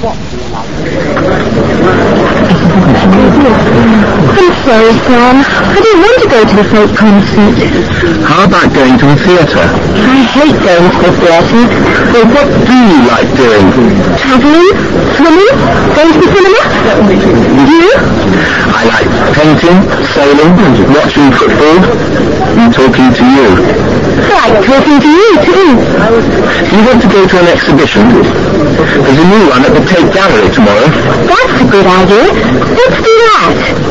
I'm sorry, Sam. I don't want to go to the folk concert. How about going to the theatre? I hate going to the theatre. Well, what do you like doing? Travelling, swimming, going to the cinema. You? I like painting, sailing, watching football, and talking to you. I like talking to you, too. Do you want to go to an exhibition? There's a new one at the Tate Gallery tomorrow. That's a good idea. Let's do that.